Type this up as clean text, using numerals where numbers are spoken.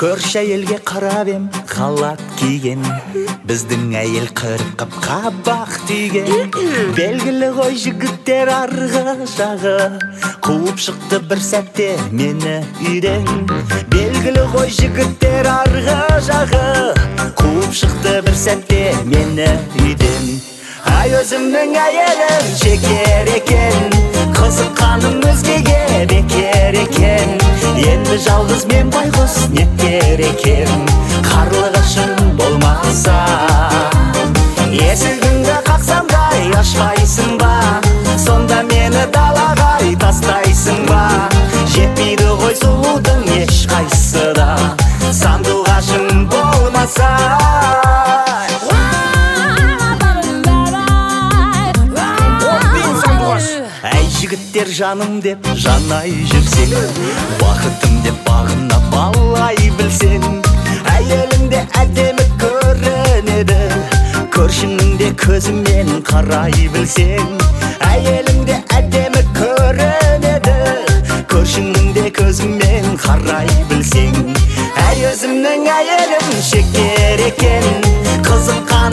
Көрші әйелге қарап ем, халат киген, біздің әйел қырып қап қабақ түйген. Белгілі ғой жігіттер арғы жағы, қуып шықты бір сәтте мені үйден. Белгілі ғой жігіттер арғы жағы, қуып шықты бір сәтте мені үйден. Ай өзімнің әйелім шекер екен, қызыққаным өзгеге бекер екен. Енді жалғыз мен байғұс нетер екен, қарлығышым болмаса. Есігіңді қақсам да ашпайсың ба, сонда мені далаға тастайсың ба? Жетпейді ғой сұлудың ешқайсысы да, сандуғашым болмаса. Әй жігіттер жаным деп жанай жүрсең, бақытым деп бағына балай білсең. Әйеліңде әдемі көрінеді, көршіңде көзімен қарай білсең. Әйеліңде әдемі көрінеді, көршіңде көзімен қарай білсең. Әй өзімнің әйелім шекер екен, қызыққан